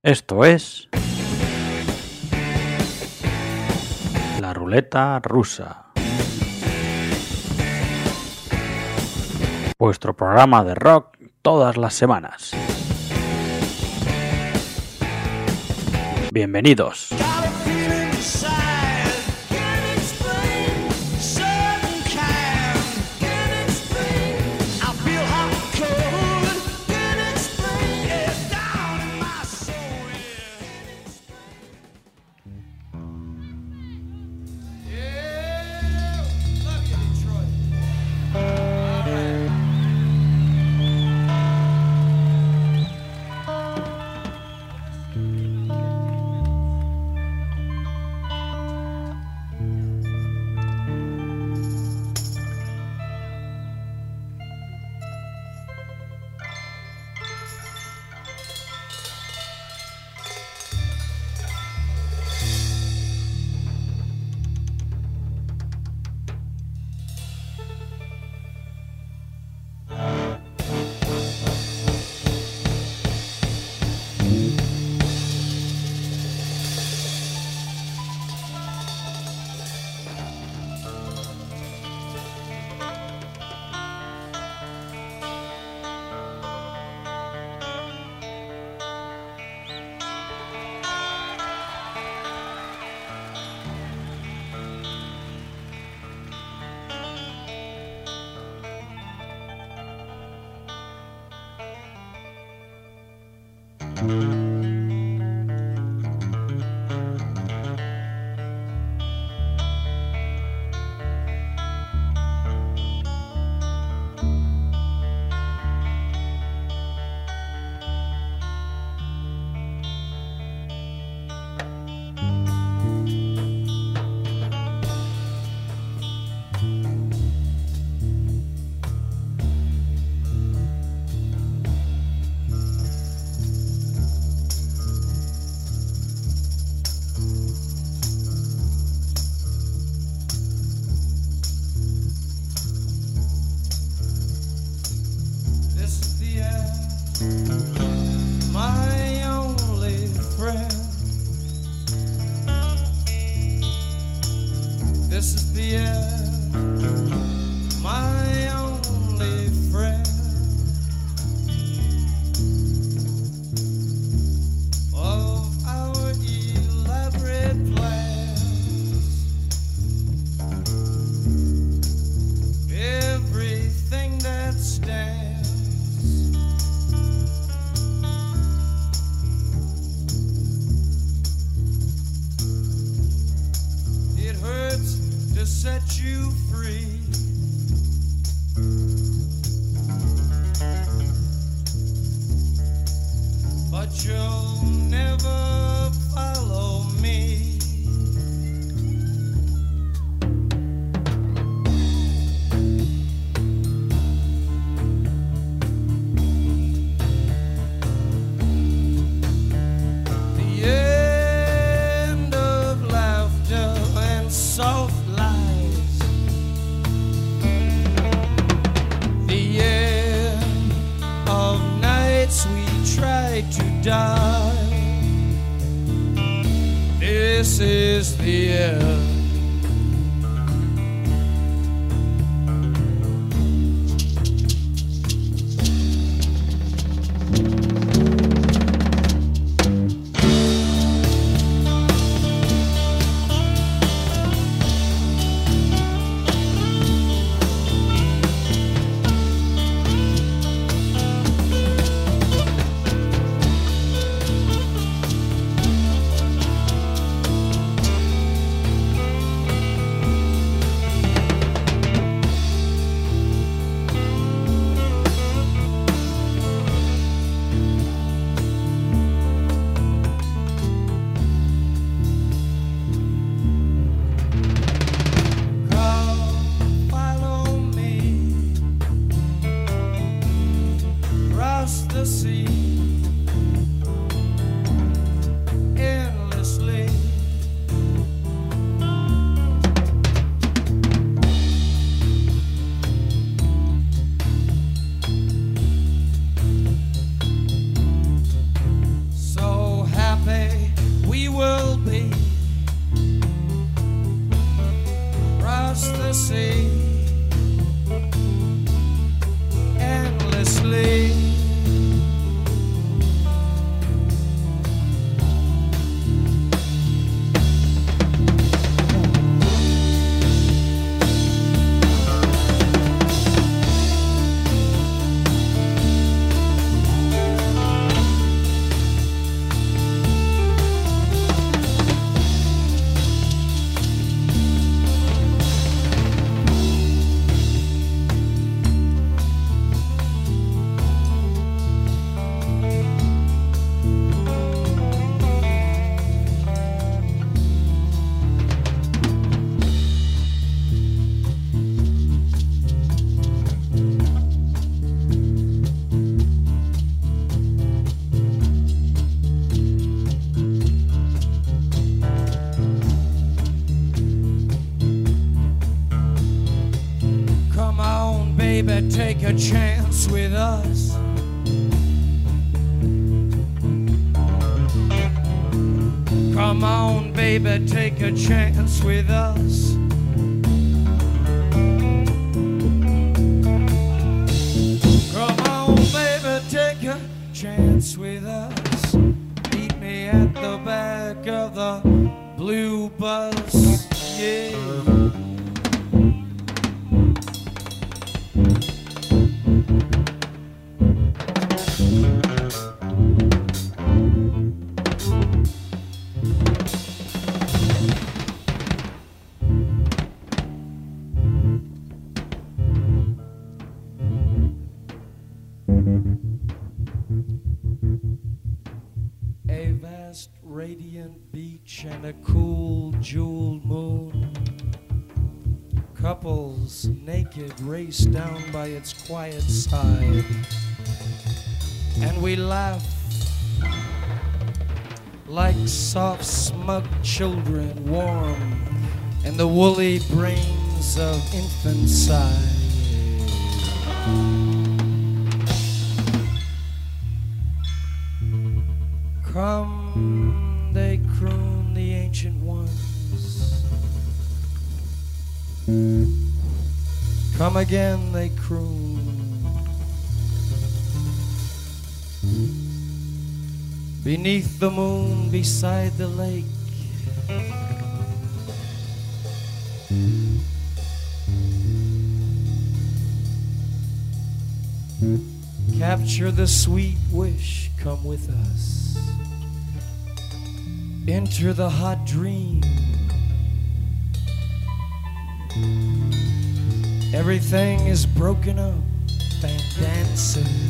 Esto es la ruleta rusa, vuestro programa de rock todas las semanas. Bienvenidos. So Come on, baby, take a chance with us. Come on, baby, take a chance with us. Meet me at the back of the blue bus, yeah. A vast radiant beach and a cool jeweled moon. Couples naked race down by its quiet side. And we laugh like soft smug children, warm in the woolly brains of infanticide. Come, they croon the ancient ones. Come again, they croon. Beneath the moon, beside the lake. Capture the sweet wish, come with us. Enter the hot dream. Everything is broken up and dances.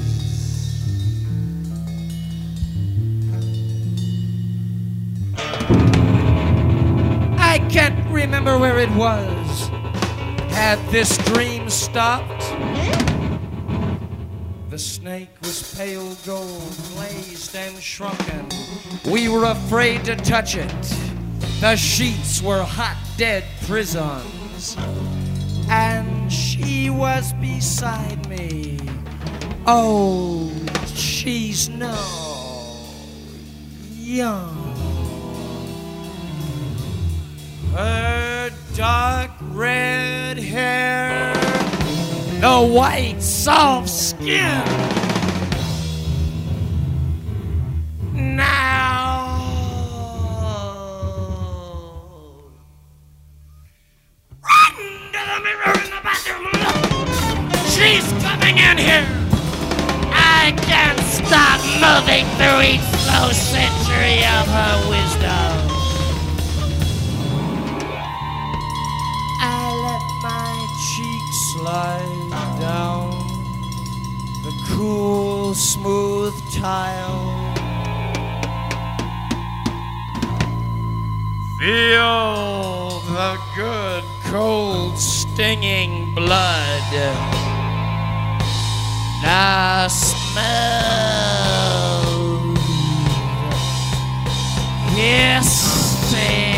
I can't remember where it was. Had this dream stopped? The snake was pale gold, glazed and shrunken. We were afraid to touch it. The sheets were hot, dead prisons. And she was beside me. Oh, she's no young. Her dark red hair, the white soft skin. Now run to the mirror in the bathroom. She's coming in here. I can't stop moving through each slow century of her wisdom. Slide down the cool, smooth tile. Feel the good, cold, stinging blood. Now smell hissing.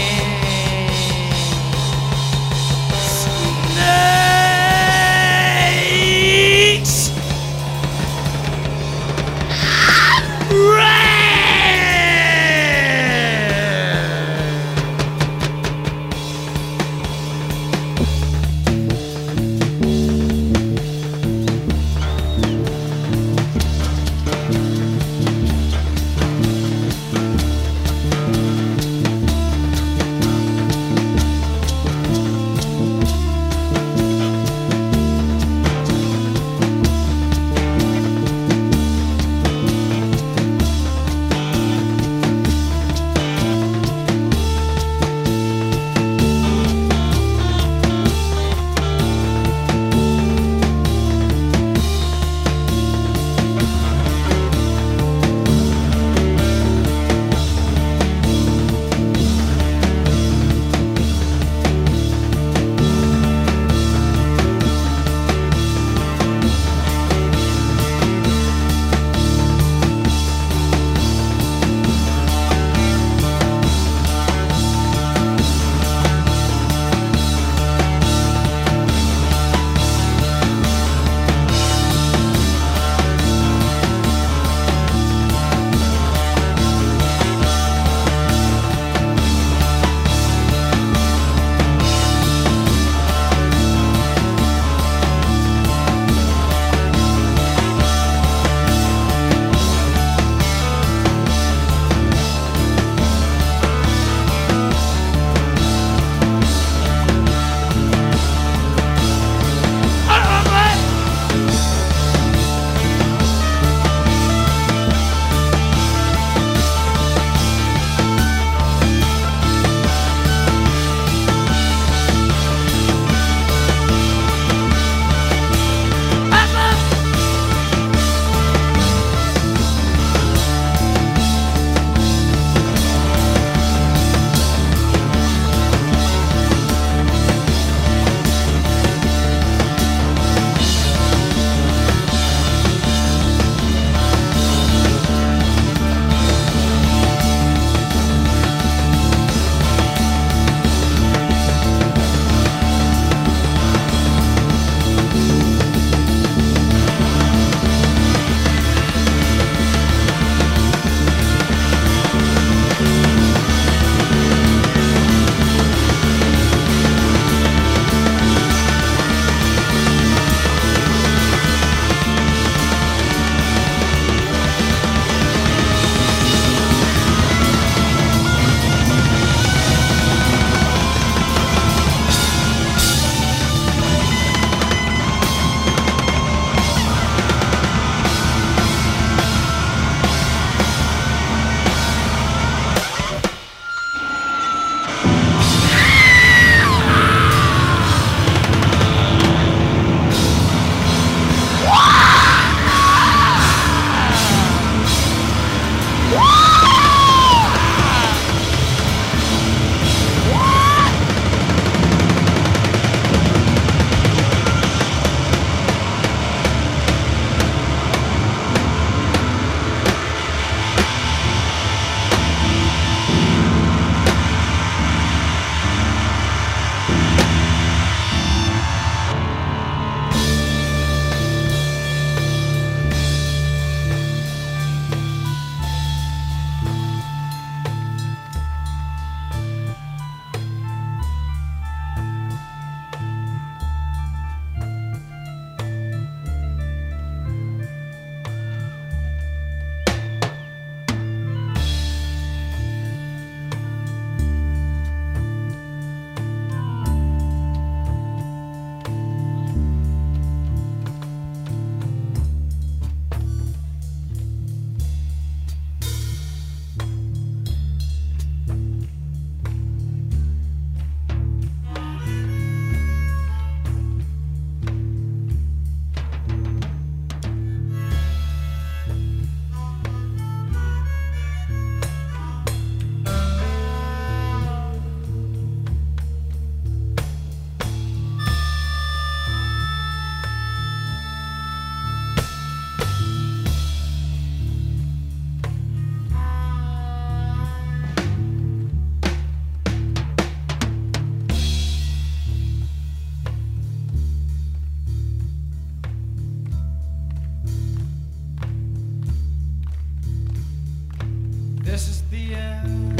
end.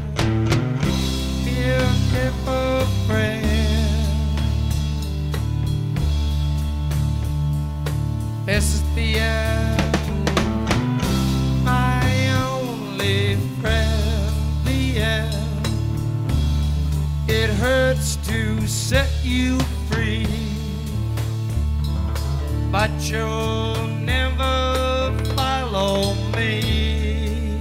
Beautiful friend, this is the end. My only friend, the end. It hurts to set you free, but you'll never follow me.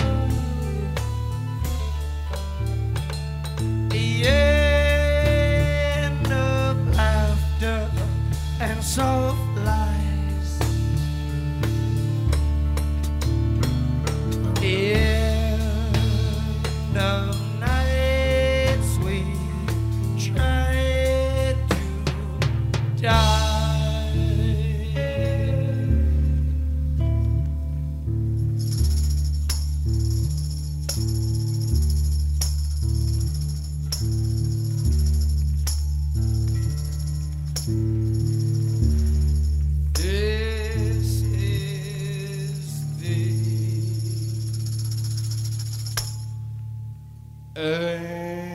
The end of laughter and soft lies. The end of nights we try to die. This is the end.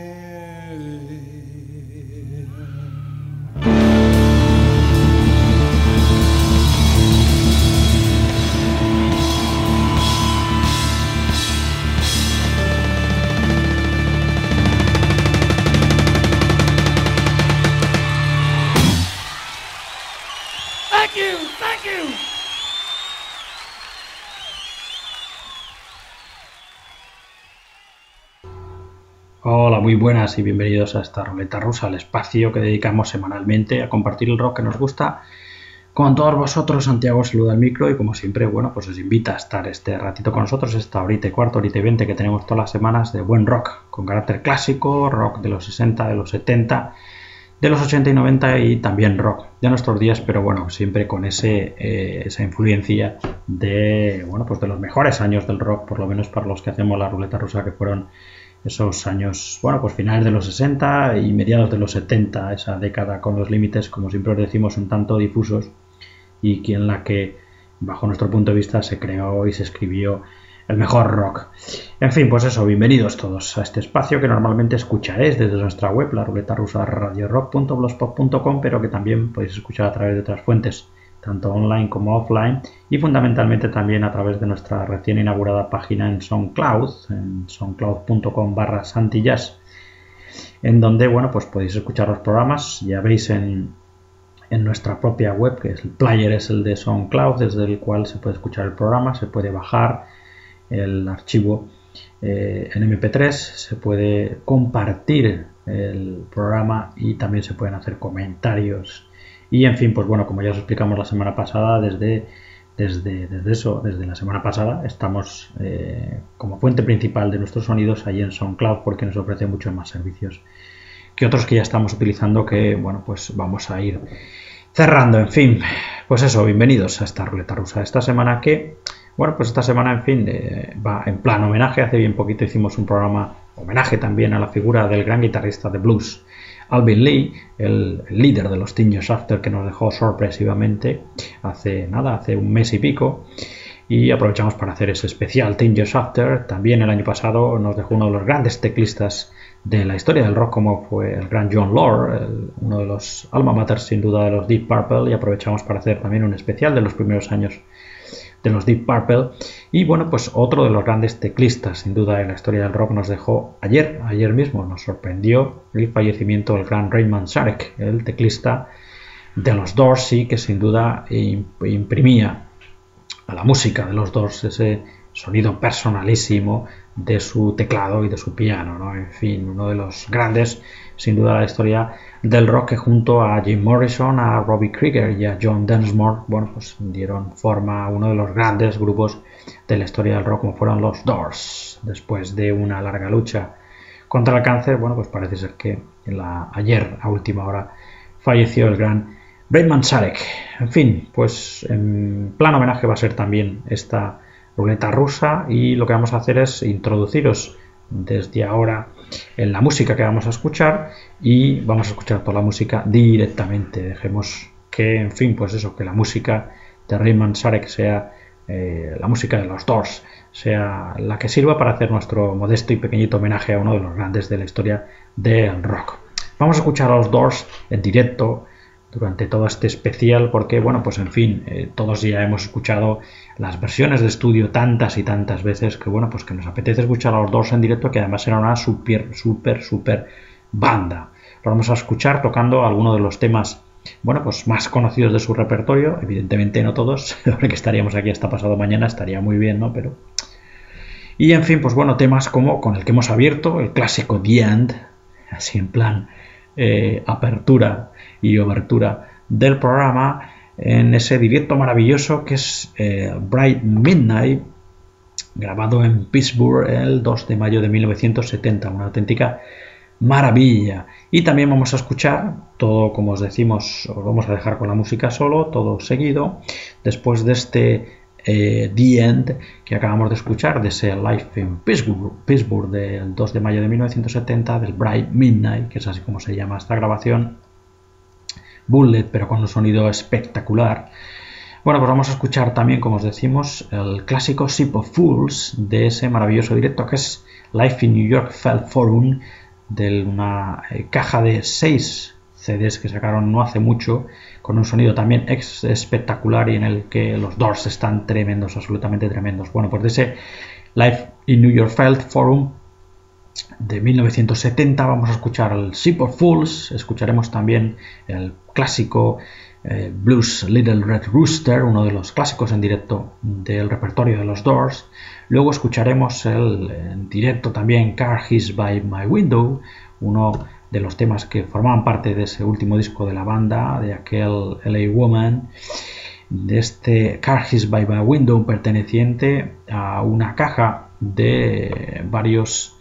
Thank you, thank you. Hola, muy buenas y bienvenidos a esta ruleta rusa, el espacio que dedicamos semanalmente a compartir el rock que nos gusta con todos vosotros. Santiago saluda al micro y como siempre, bueno, pues os invita a estar este ratito con nosotros, esta horita y cuarto, horita y 20 que tenemos todas las semanas de buen rock, con carácter clásico, rock de los 60, de los 70, de los 80 y 90 y también rock de nuestros días, pero bueno, siempre con esa influencia de, bueno, pues de los mejores años del rock, por lo menos para los que hacemos la ruleta rusa, que fueron esos años, bueno, pues finales de los 60 y mediados de los 70, esa década con los límites, como siempre os decimos, un tanto difusos y en la que, bajo nuestro punto de vista, se creó y se escribió el mejor rock. En fin, pues eso, bienvenidos todos a este espacio que normalmente escucharéis desde nuestra web, la ruleta rusa radiorock.blogspot.com, pero que también podéis escuchar a través de otras fuentes, tanto online como offline, y fundamentalmente también a través de nuestra recién inaugurada página en SoundCloud, en soundcloud.com/santillas, en donde, bueno, pues podéis escuchar los programas. Ya veis en nuestra propia web, que es el player, es el de SoundCloud, desde el cual se puede escuchar el programa, se puede bajar el archivo en MP3, se puede compartir el programa y también se pueden hacer comentarios. Y en fin, pues bueno, como ya os explicamos la semana pasada, desde la semana pasada estamos como fuente principal de nuestros sonidos ahí en SoundCloud, porque nos ofrece muchos más servicios que otros que ya estamos utilizando, que bueno, pues vamos a ir cerrando. En fin, pues eso, bienvenidos a esta ruleta rusa. Esta semana que, bueno, pues esta semana, en fin, va en plan homenaje. Hace bien poquito hicimos un programa homenaje también a la figura del gran guitarrista de blues, Alvin Lee, el líder de los Teen Years After, que nos dejó sorpresivamente hace un mes y pico, y aprovechamos para hacer ese especial Teen Years After. También el año pasado nos dejó uno de los grandes teclistas de la historia del rock, como fue el gran John Lord, uno de los alma mater sin duda de los Deep Purple, y aprovechamos para hacer también un especial de los primeros años de los Deep Purple. Y bueno, pues otro de los grandes teclistas sin duda en la historia del rock nos dejó ayer mismo, nos sorprendió el fallecimiento del gran Ray Manzarek, el teclista de los Doors, y que sin duda imprimía a la música de los Doors ese sonido personalísimo de su teclado y de su piano, ¿no? En fin, uno de los grandes sin duda de la historia del rock, que junto a Jim Morrison, a Robbie Krieger y a John Densmore, bueno, pues dieron forma a uno de los grandes grupos de la historia del rock, como fueron los Doors. Después de una larga lucha contra el cáncer, bueno, pues parece ser que ayer a última hora falleció el gran Ray Manzarek. En fin, pues en plan homenaje va a ser también esta ruleta rusa, y lo que vamos a hacer es introduciros desde ahora en la música que vamos a escuchar, y vamos a escuchar toda la música directamente. Dejemos que, en fin, pues eso, que la música de Ray Manzarek sea la música de los Doors sea la que sirva para hacer nuestro modesto y pequeñito homenaje a uno de los grandes de la historia del rock. Vamos a escuchar a los Doors en directo durante todo este especial porque, bueno, pues en fin, todos ya hemos escuchado las versiones de estudio tantas y tantas veces que, bueno, pues que nos apetece escuchar a los Doors en directo, que además era una super banda. Lo vamos a escuchar tocando algunos de los temas, bueno, pues más conocidos de su repertorio, evidentemente no todos, porque estaríamos aquí hasta pasado mañana, estaría muy bien, ¿no? Pero... Y en fin, pues bueno, temas como con el que hemos abierto, el clásico The End, así en plan apertura y obertura del programa, en ese directo maravilloso que es Bright Midnight, grabado en Pittsburgh el 2 de mayo de 1970, una auténtica maravilla. Y también vamos a escuchar todo, como os decimos, os vamos a dejar con la música solo, todo seguido, después de este The End que acabamos de escuchar, de ese Live in Pittsburgh del 2 de mayo de 1970, del Bright Midnight, que es así como se llama esta grabación, Bullet, pero con un sonido espectacular. Bueno, pues vamos a escuchar también, como os decimos, el clásico Ship of Fools de ese maravilloso directo que es Live in New York Felt Forum, de una caja de 6 CDs que sacaron no hace mucho, con un sonido también espectacular y en el que los Doors están tremendos, absolutamente tremendos. Bueno, pues de ese Live in New York Felt Forum de 1970 vamos a escuchar el Ship of Fools, escucharemos también el clásico Blues Little Red Rooster, uno de los clásicos en directo del repertorio de los Doors. Luego escucharemos en directo también Car Keys by My Window, uno de los temas que formaban parte de ese último disco de la banda, de aquel LA Woman, de este Car Keys by My Window, perteneciente a una caja de varios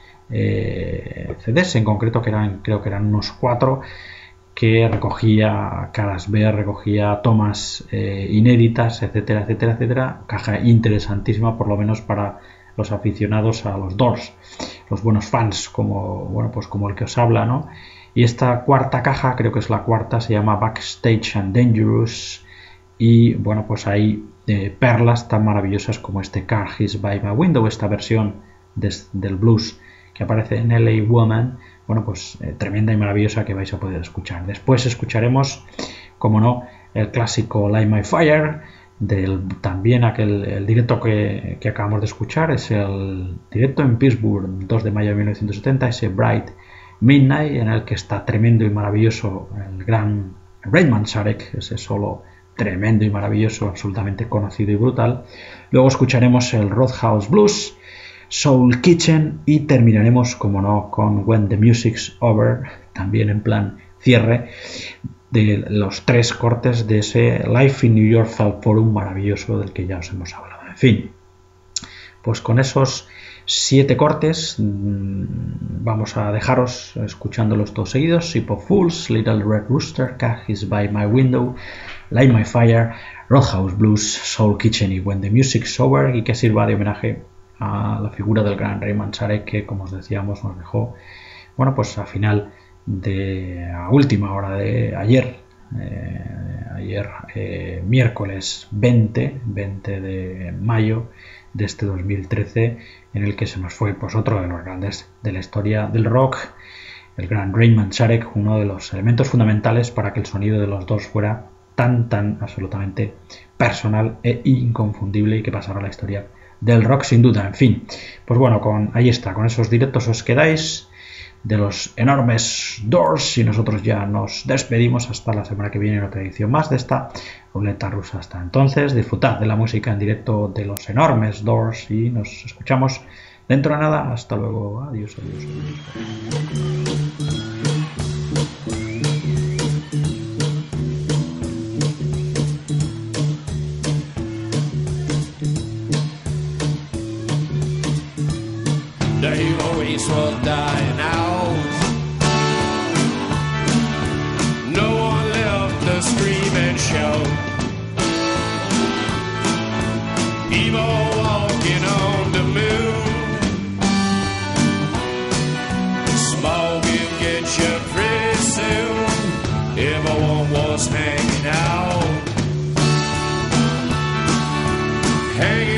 CDs, en concreto creo que eran unos 4, que recogía caras B, recogía tomas inéditas, etcétera, etcétera, etcétera. Caja interesantísima, por lo menos para los aficionados a los Doors, los buenos fans, como, bueno, pues como el que os habla, ¿no? Y esta cuarta caja, creo que es la cuarta, se llama Backstage and Dangerous, y bueno, pues hay perlas tan maravillosas como este Car Keys by My Window, esta versión del blues que aparece en LA Woman, bueno, pues tremenda y maravillosa, que vais a poder escuchar. Después escucharemos, como no, el clásico Light My Fire, también el directo que acabamos de escuchar, es el directo en Pittsburgh, 2 de mayo de 1970, ese Bright Midnight, en el que está tremendo y maravilloso el gran Ray Manzarek, ese solo tremendo y maravilloso, absolutamente conocido y brutal. Luego escucharemos el Roadhouse Blues, Soul Kitchen, y terminaremos, como no, con When the Music's Over, también en plan cierre de los 3 cortes de ese Live in New York Felt Forum maravilloso del que ya os hemos hablado. En fin, pues con esos 7 cortes vamos a dejaros escuchándolos todos seguidos: Ship of Fools, Little Red Rooster, Car Keys by My Window, Light My Fire, Roadhouse Blues, Soul Kitchen y When the Music's Over, y que sirva de homenaje a la figura del gran Ray Manzarek, que, como os decíamos, nos dejó, bueno, pues a última hora de ayer, miércoles 20 de mayo de este 2013, en el que se nos fue, pues, otro de los grandes de la historia del rock, el gran Ray Manzarek, uno de los elementos fundamentales para que el sonido de los Doors fuera tan absolutamente personal e inconfundible, y que pasara a la historia del rock sin duda. En fin, pues bueno, ahí está, con esos directos os quedáis de los enormes Doors, y nosotros ya nos despedimos hasta la semana que viene en otra edición más de esta ruleta rusa. Hasta entonces, disfrutad de la música en directo de los enormes Doors y nos escuchamos dentro de nada. Hasta luego, adiós. The race will die out. No one left to scream and shout. People walking on the moon. Smoke will get you pretty soon. Everyone was hanging out. Hanging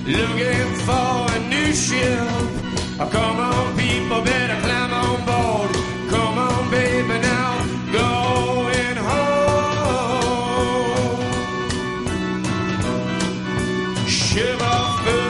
looking for a new ship. Come on, people, better climb on board. Come on, baby, now going home. Ship of food.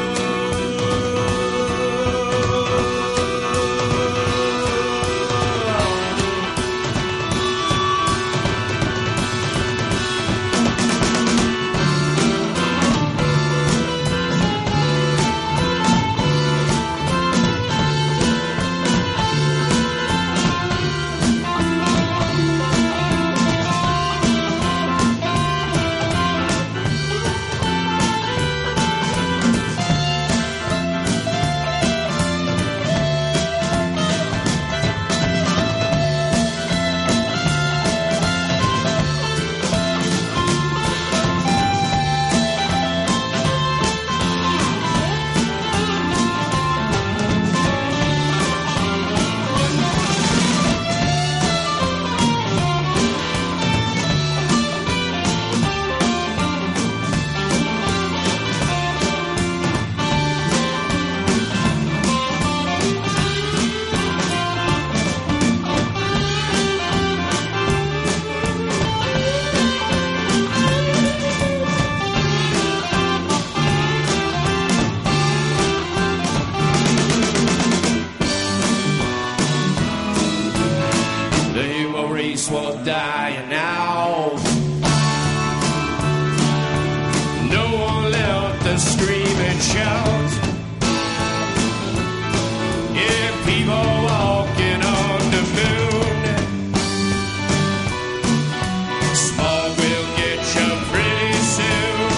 Was dying out. No one left to scream and shout. Yeah, people walking on the moon. Smog will get you pretty soon.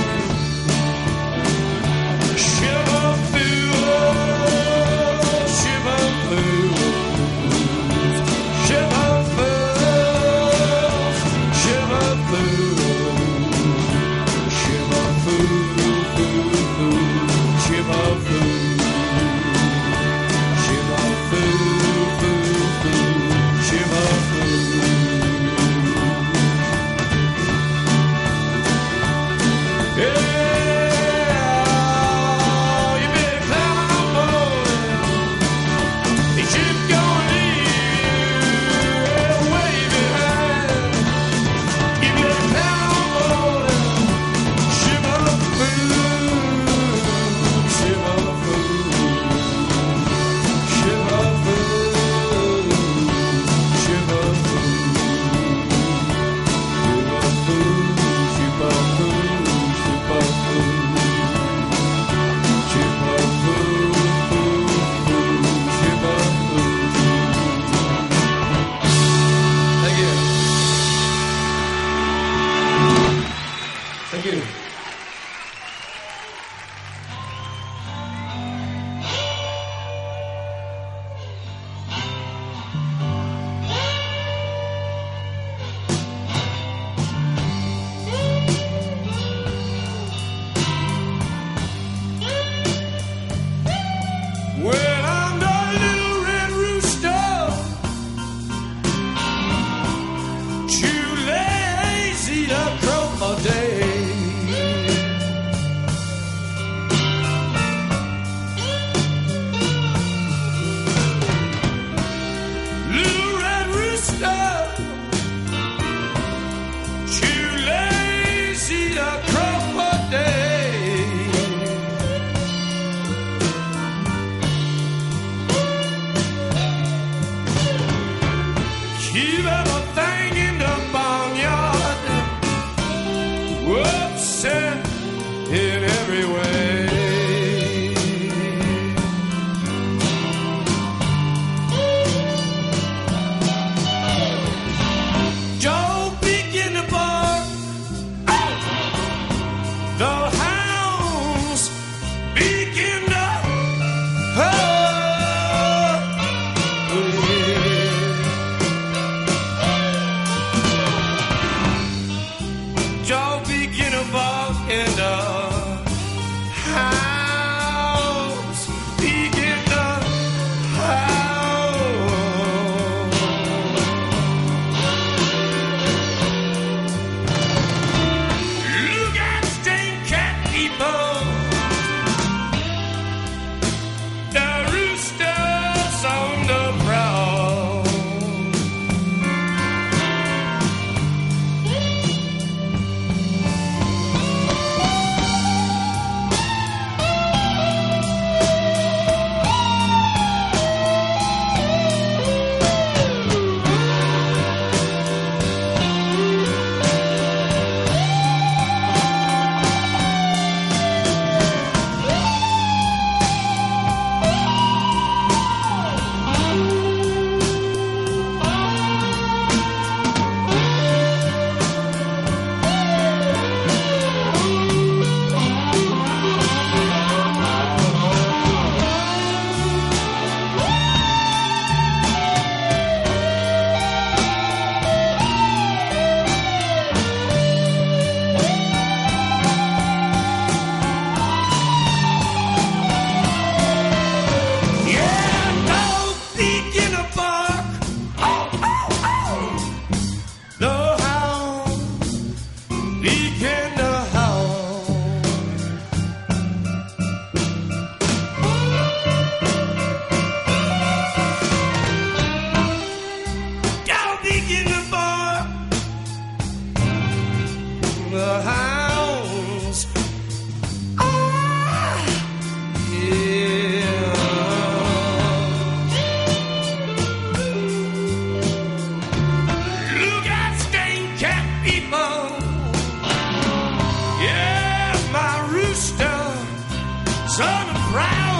Shiver fool, shiver fool, shiver fool. Shiver son of Prowl.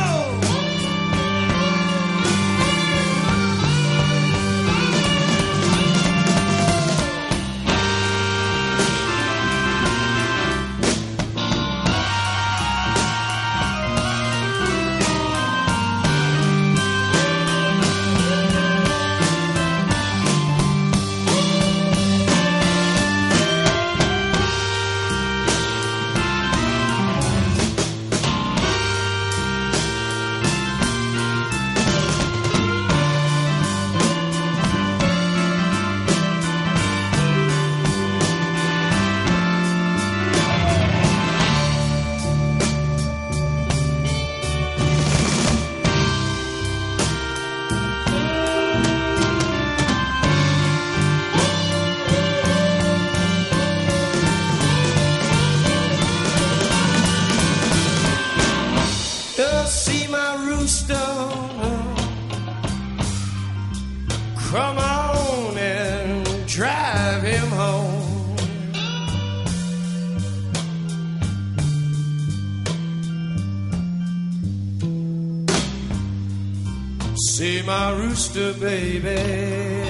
Come on and drive him home. See my rooster, baby.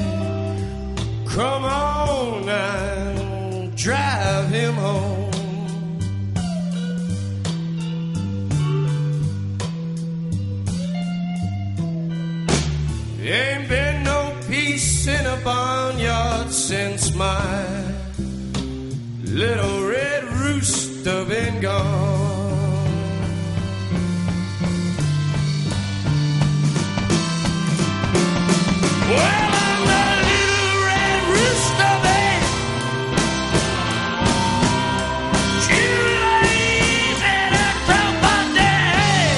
Come on and drive him home. Ain't been no peace in a barnyard since my little red rooster been gone. Well, I'm a little red rooster, babe. She lays at a crop of day.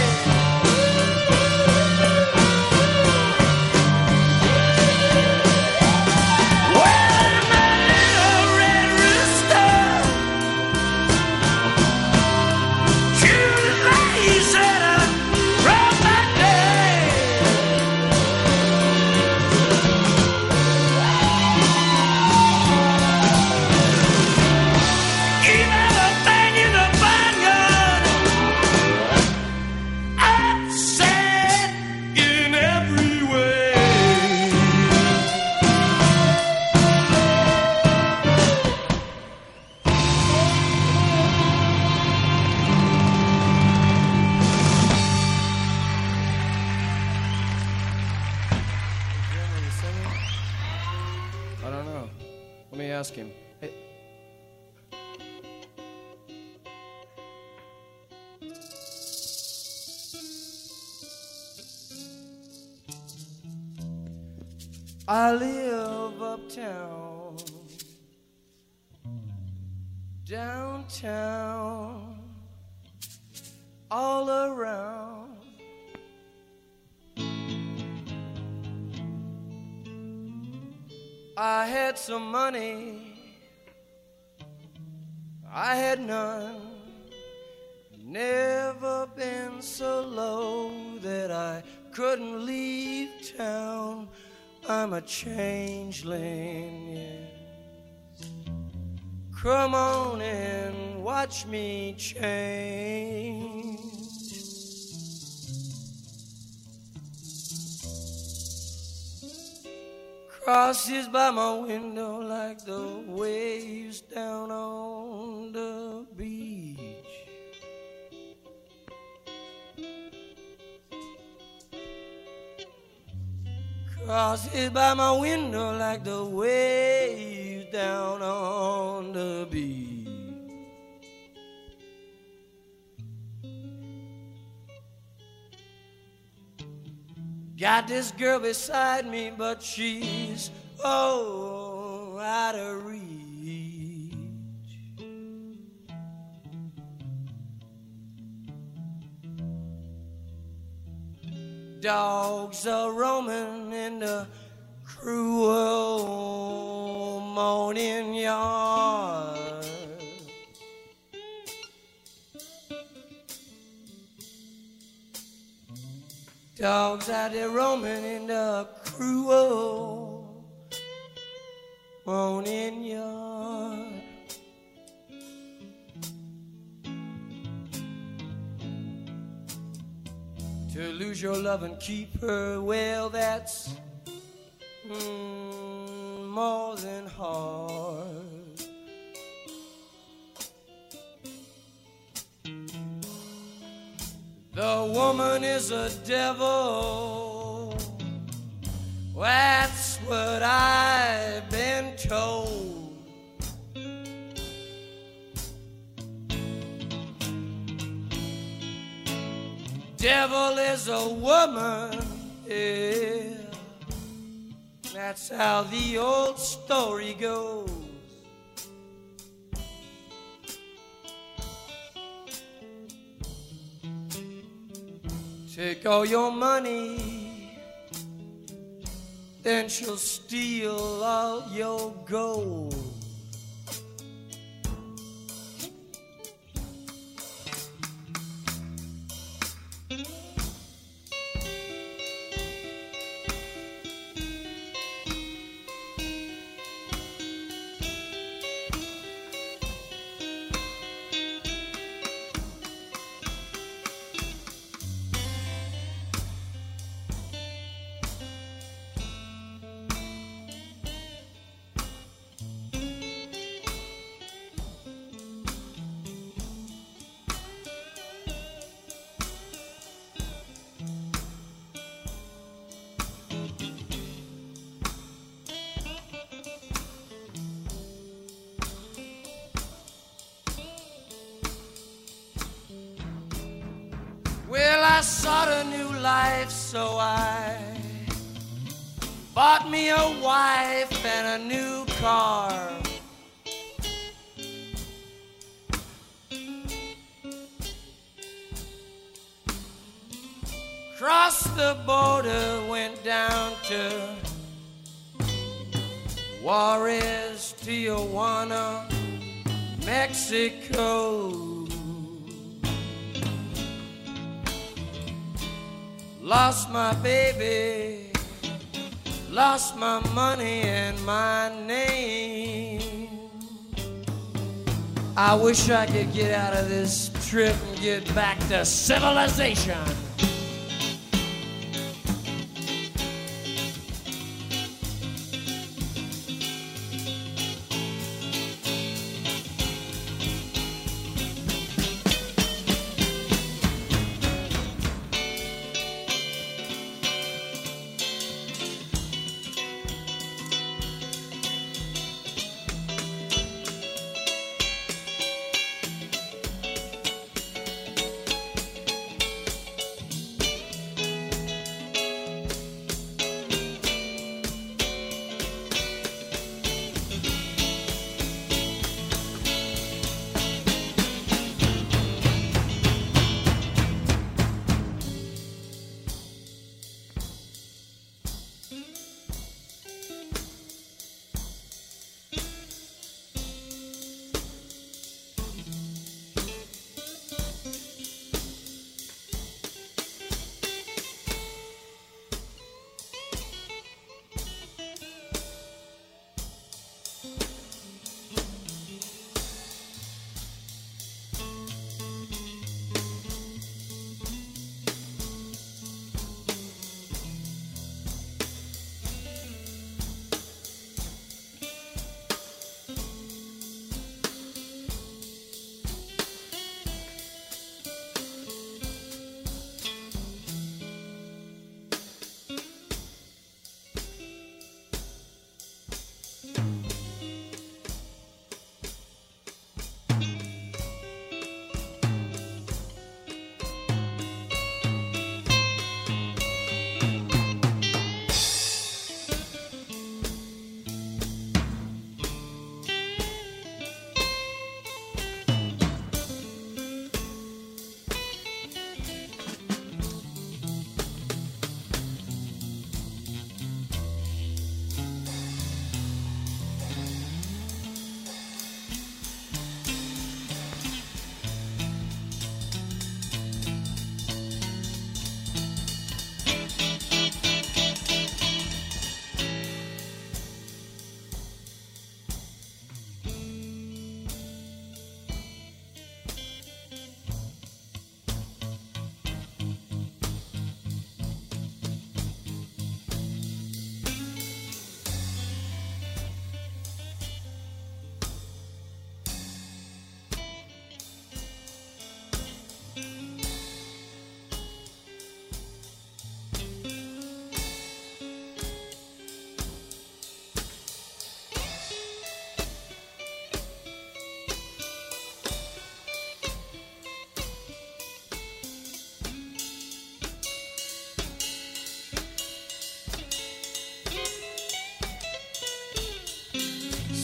Ask him. Hey. I live uptown, downtown, all around. I had some money, I had none. Never been so low that I couldn't leave town. I'm a changeling, yes. Come on and watch me change. Crosses by my window like the waves down on the beach. Crosses by my window like the waves down on the beach. Got this girl beside me, but she's, oh, out of reach. Dogs are roaming in the cruel morning yard. Dogs out there roaming in the cruel morning yard. To lose your love and keep her, well, that's more than hard. The woman is a devil, that's what I've been told. Devil is a woman, yeah. That's how the old story goes. Take all your money, then she'll steal all your gold. Well, I sought a new life, so I bought me a wife and a new car. Crossed the border, went down to Juarez, Tijuana, Mexico. Lost my baby, lost my money and my name. I wish I could get out of this trip and get back to civilization.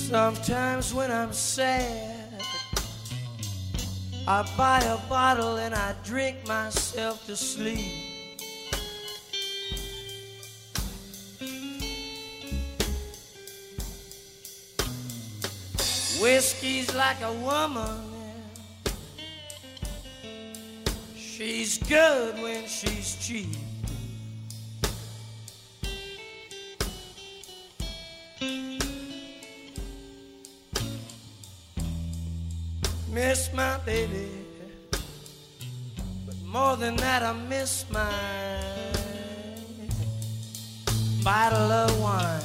Sometimes when I'm sad, I buy a bottle and I drink myself to sleep. Whiskey's like a woman, she's good when she's cheap. Miss my baby, but more than that I miss my bottle of wine.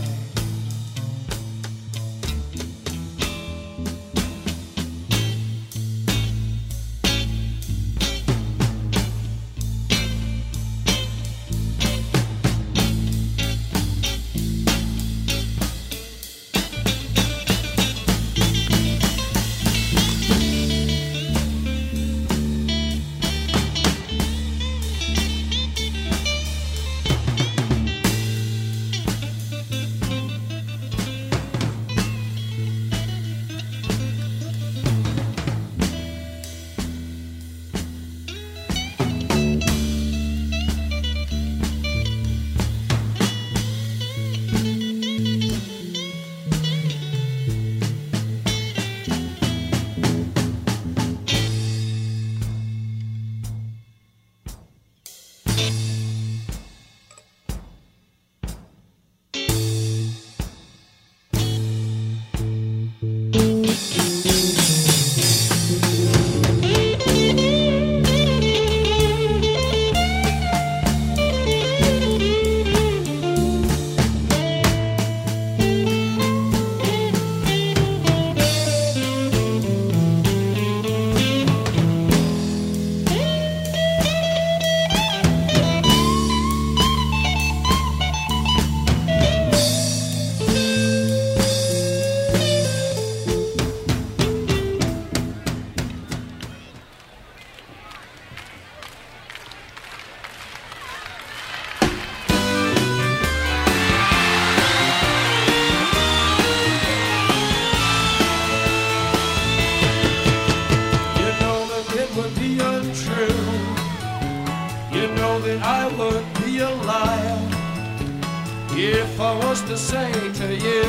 If I was to say to you,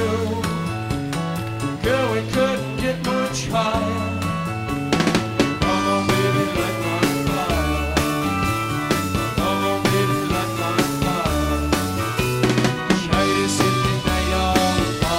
girl, we couldn't get much higher. Come on, baby, light my fire. Come on, baby, light my fire. Shady city night on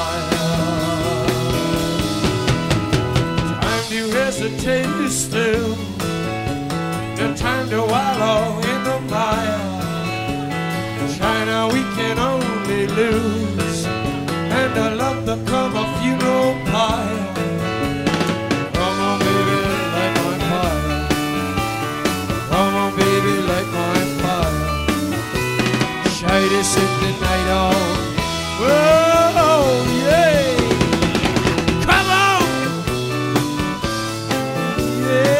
fire. Time to hesitate still, no time to wallow in the mire. China, we can only lose, and a love become a funeral pyre. Come on, baby, light my fire. Come on, baby, light my fire. Shady city night on. Whoa, yeah. Come on, yeah.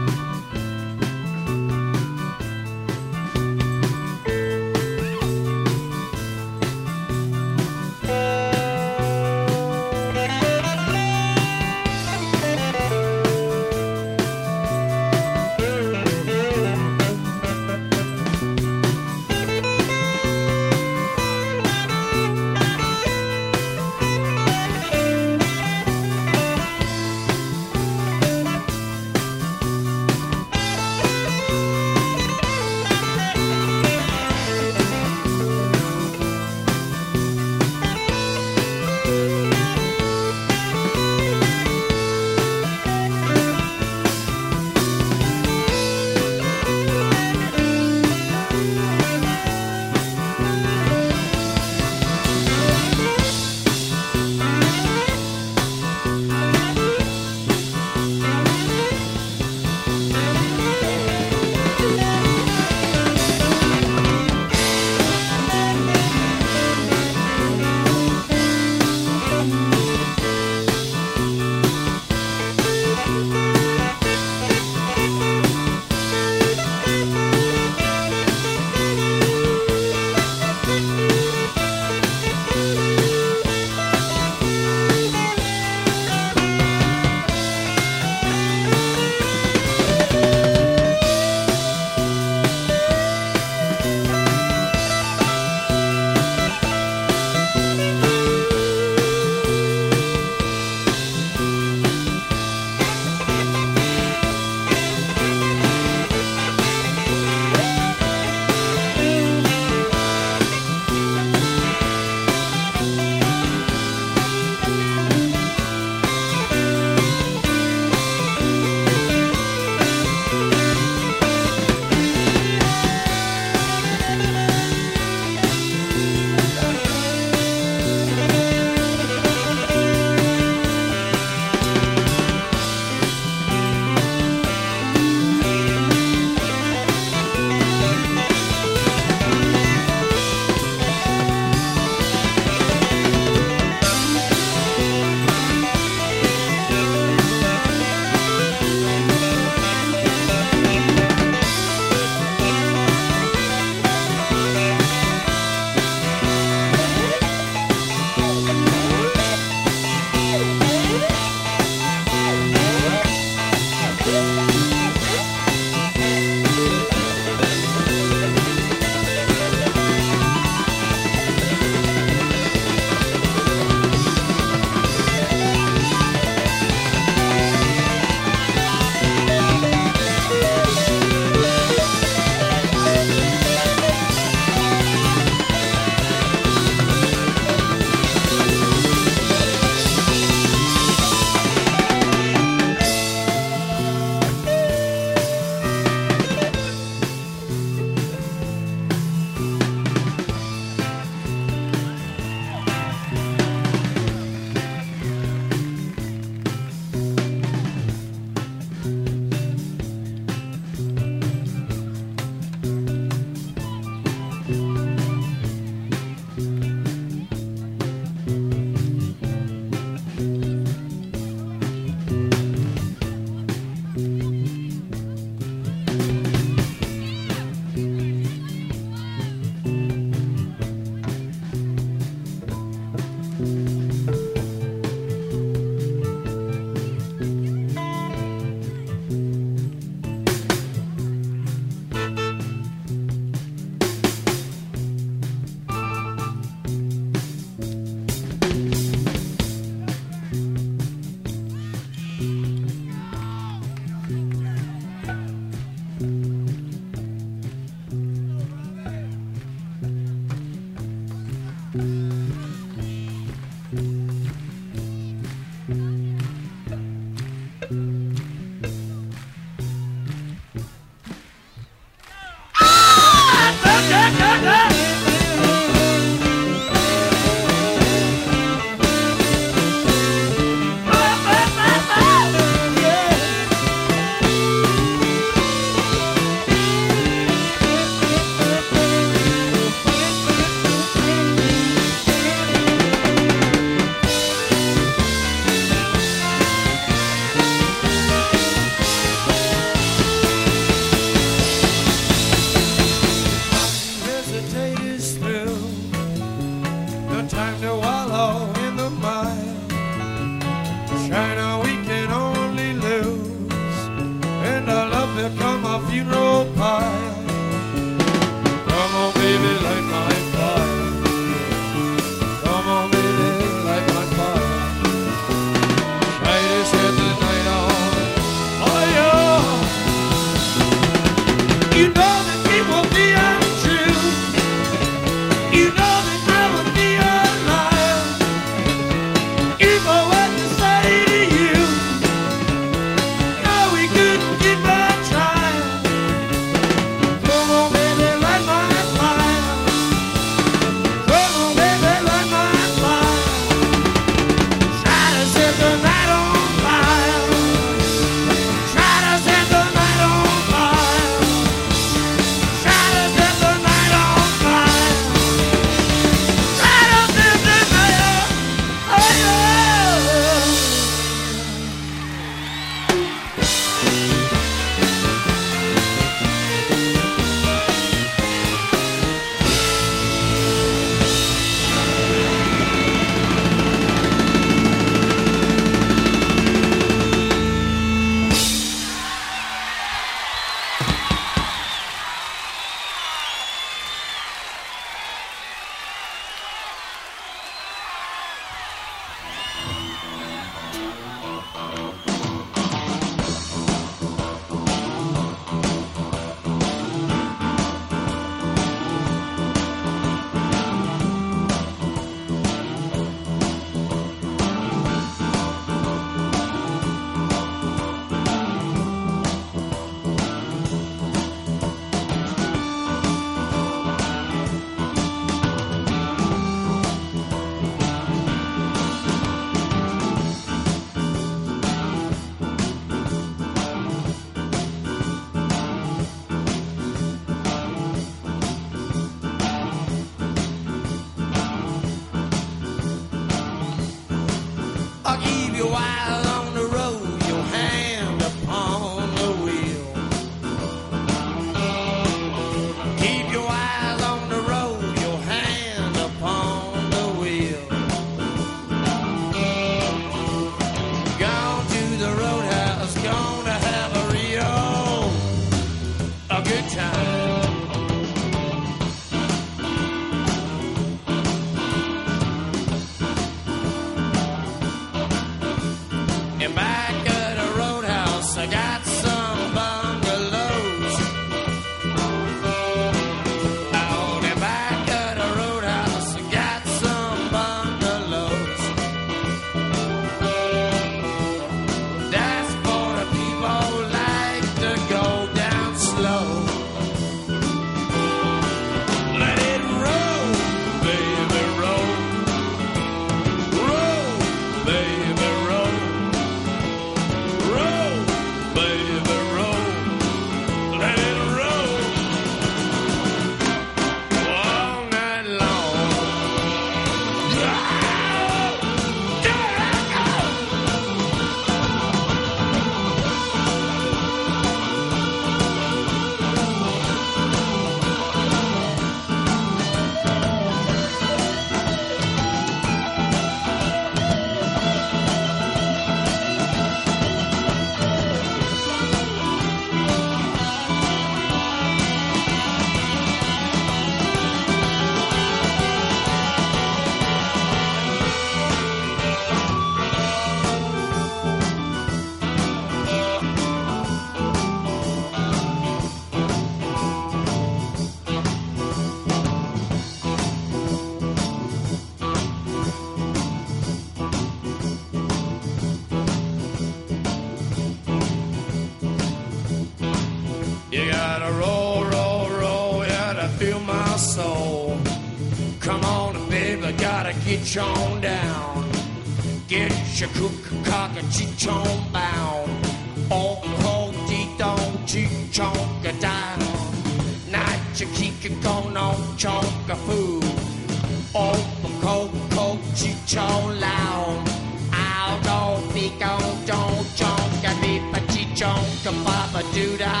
thrill my soul. Come on, baby, gotta get you on down. Get your cock and chichon bound. Oh, ho, dee-dong, chichonka down. Night you keep it going on, chonka food. Oh, coke, chichon loud. I'll don't be gone, don't chonka, beep, a chichonka, papa, doo-da.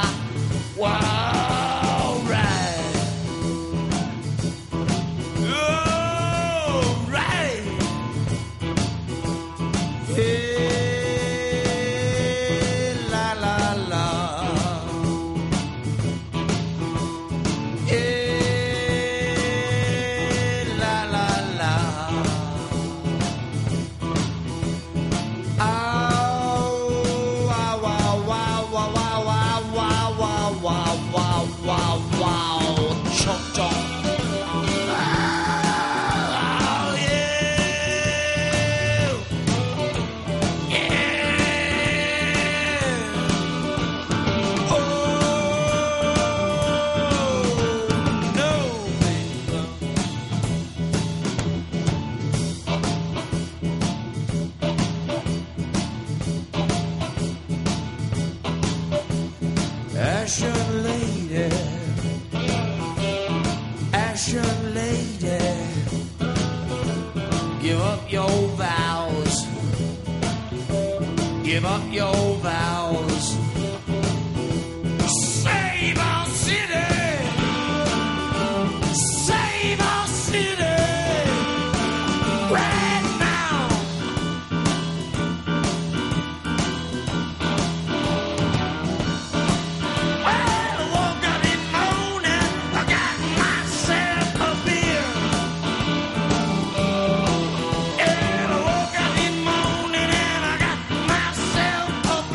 Wow, right. Give up your vows. Save our city. Save our city. Right now. Well, I woke up in the morning. I got myself a beer. Yeah, I woke up in the morning and I got myself a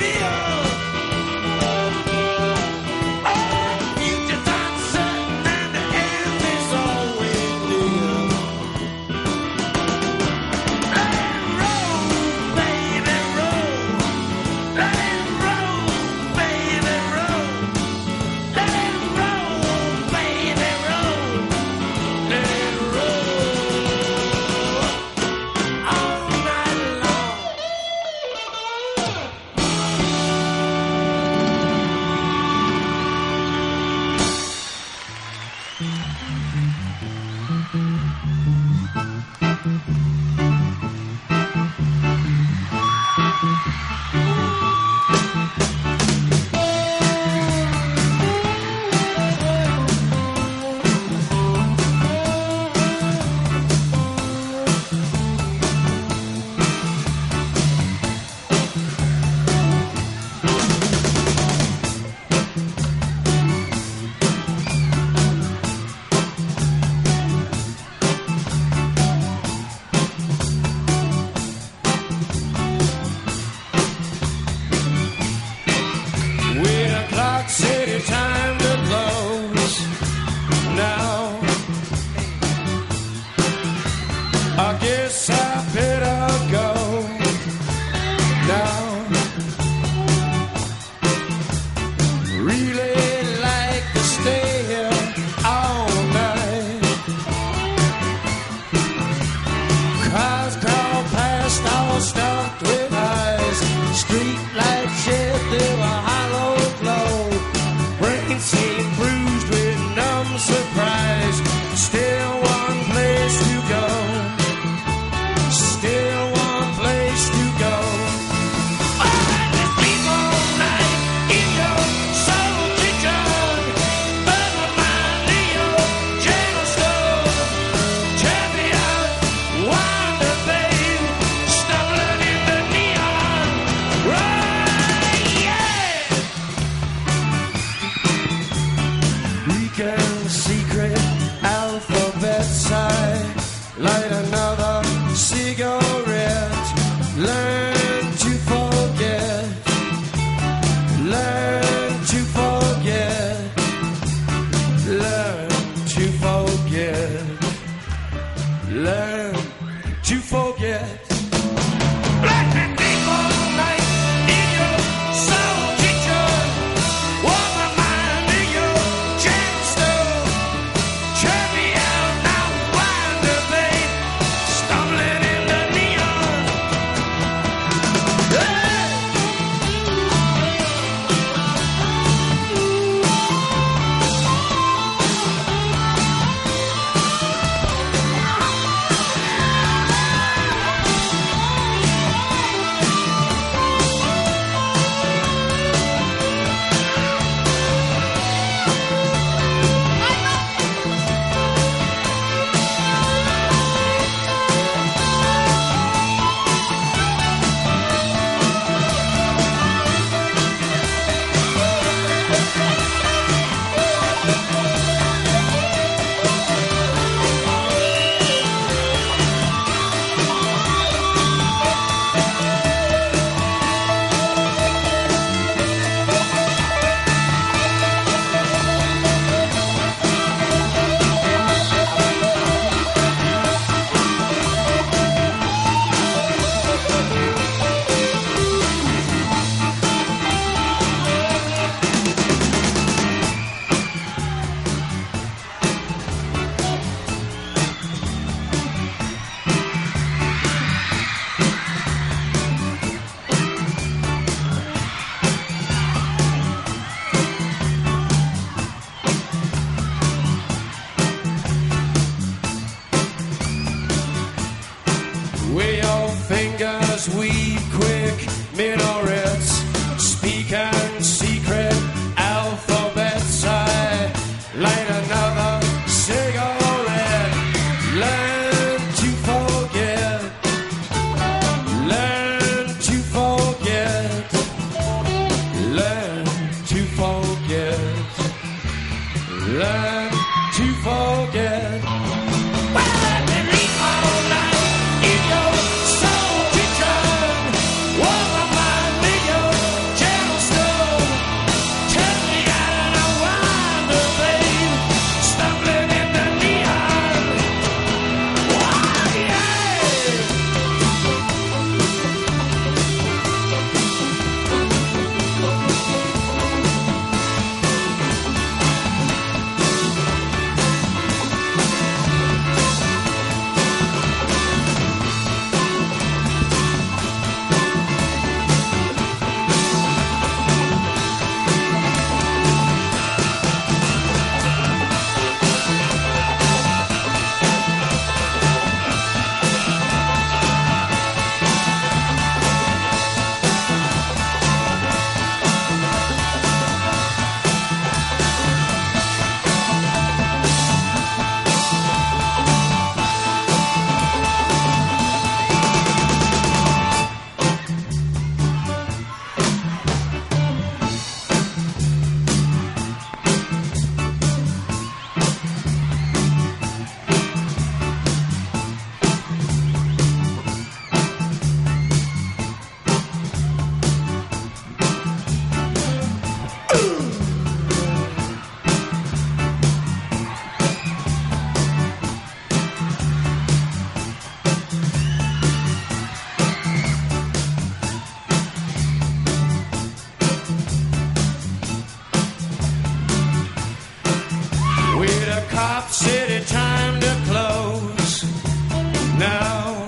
Cop City, time to close now.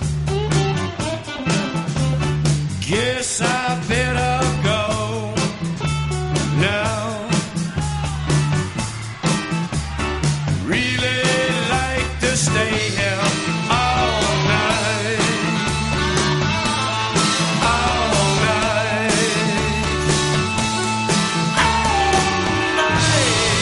Guess I better go now. Really like to stay here all night, all night, all night.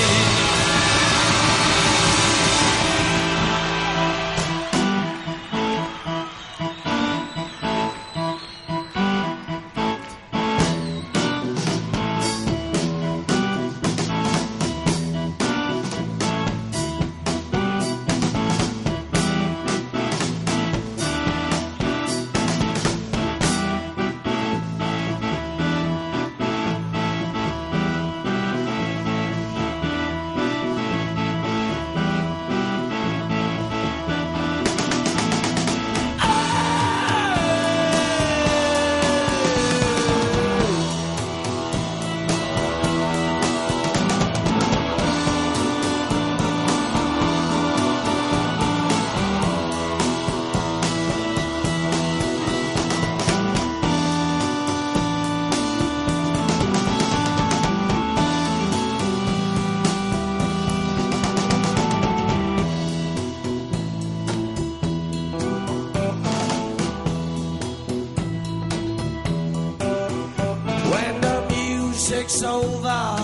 When the music's over,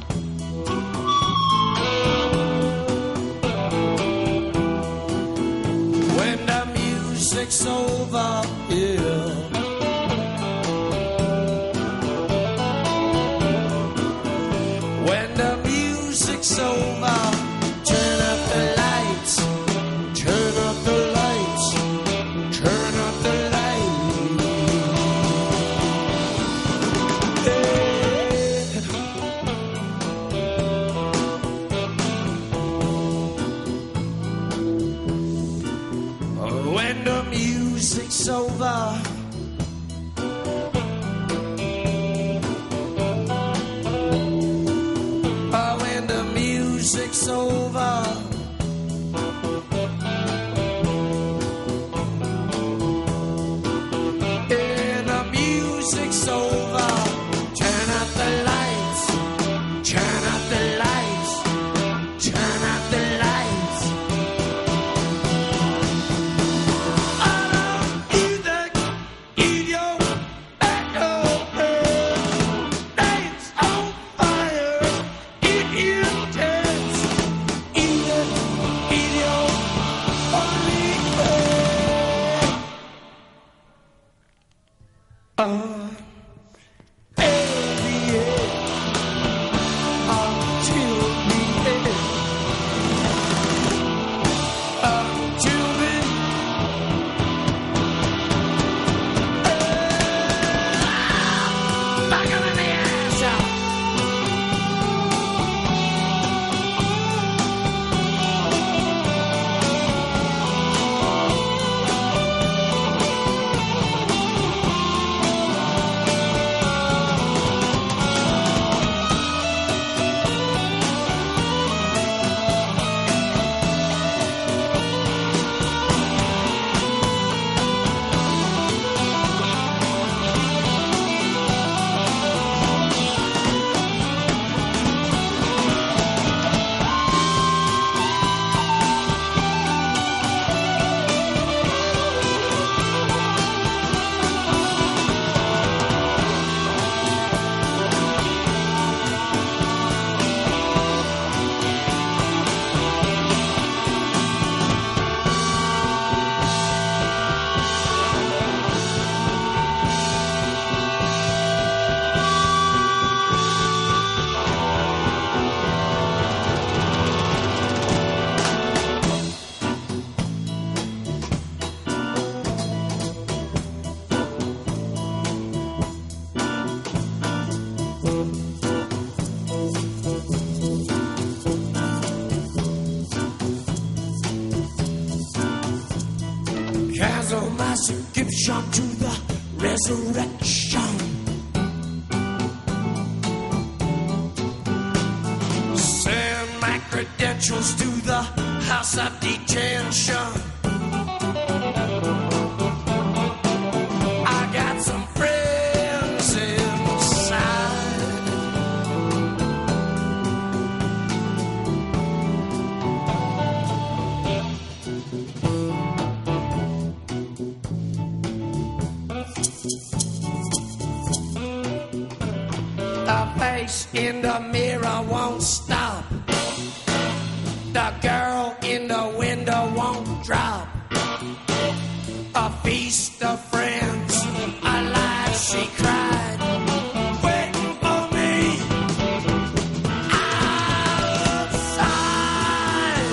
when the music's over, yeah. When the music's over, turn up the lights, turn up the lights, turn up the lights. When the music's over, when the music's over, and the music's over, turn up the lights, turn up the lights, turn up the lights. I don't eat that, eat your back up, lights on fire, it intense, eat it, eat your only subscription to the resurrection. Send my credentials entrance to the house of detention. I got some friends inside. The face in the mirror won't stop. The girl in the window won't drop. A feast of friends, alive she cried, waiting for me outside.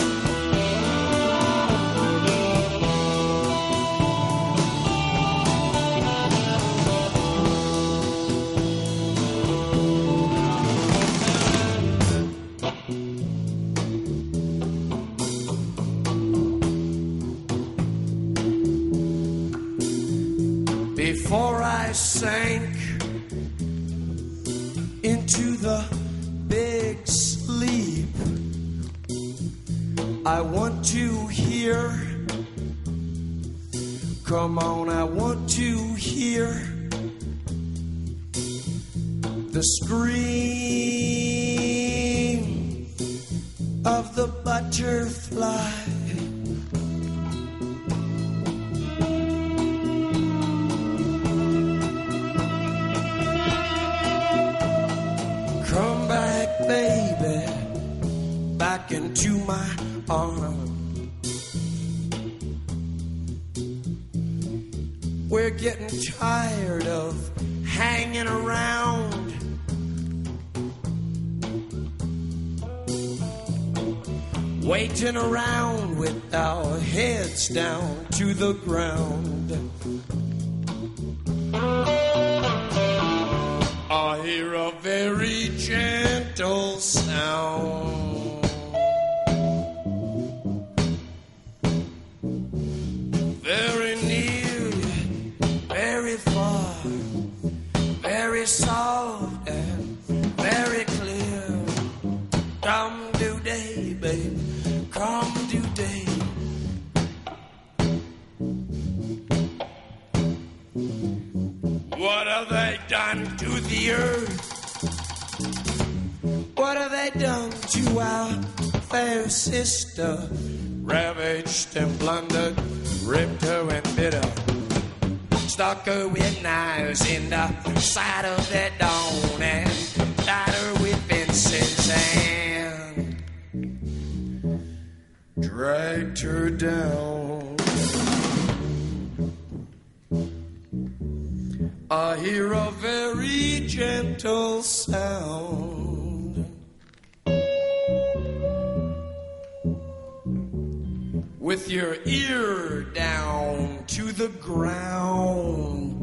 Before I sank into the big sleep, I want to hear, come on, I want to hear the scream of the butterfly. Come back, baby, back into my arms. We're getting tired of hanging around. Waiting around with our heads down to the ground. I hear a very gentle sound, very near, very far, very soft and very clear. Come today, babe, come today. What have they done to the earth? What have they done to our fair sister? Ravaged and plundered, ripped her and bit her, stuck her with knives in the side of their dawn, and tied her with fences and dragged her down. I hear a very gentle sound, with your ear down to the ground.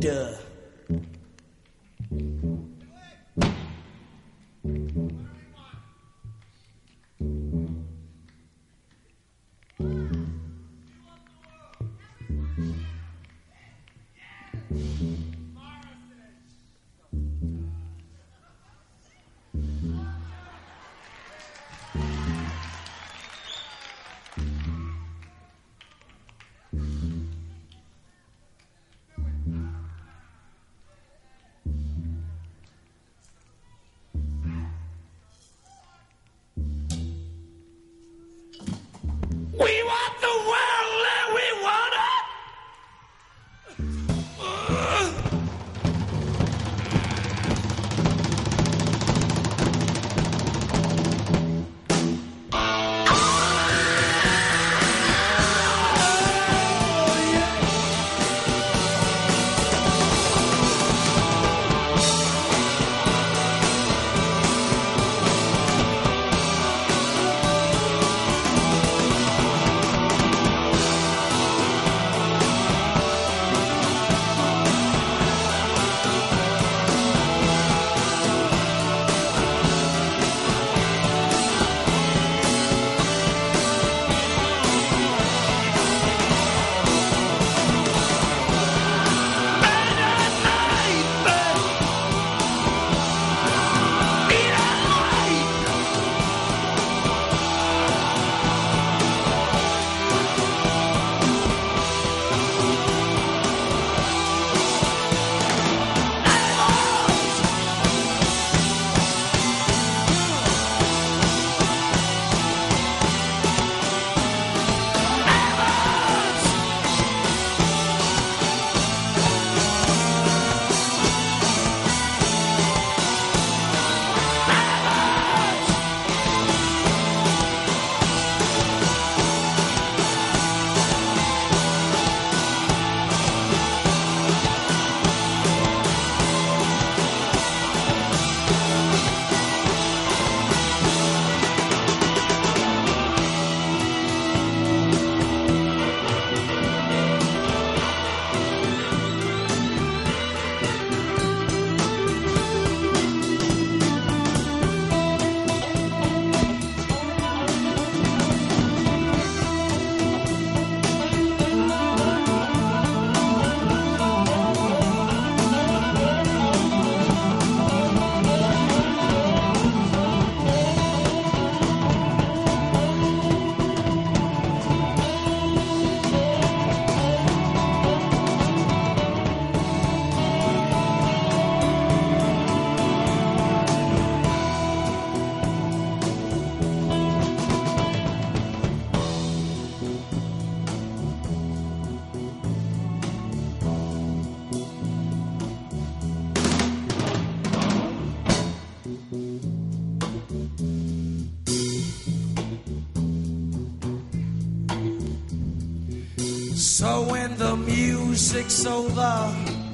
So when the music's over,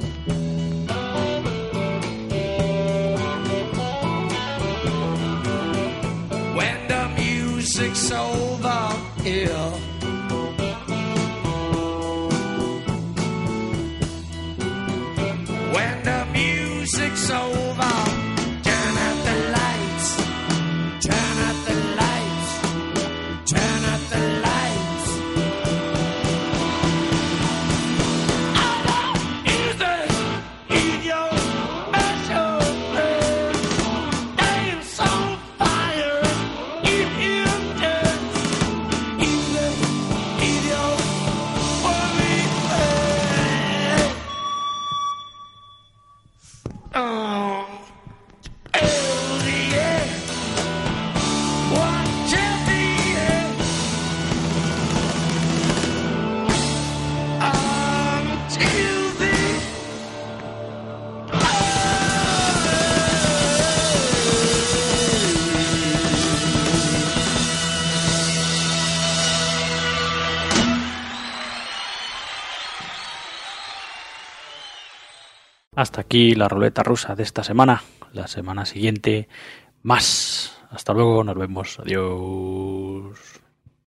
when the music's over, yeah. When the music's over, turn out the lights, turn out the lights, turn out the lights. Hasta aquí la ruleta rusa de esta semana. La semana siguiente, más. Hasta luego, nos vemos. Adiós.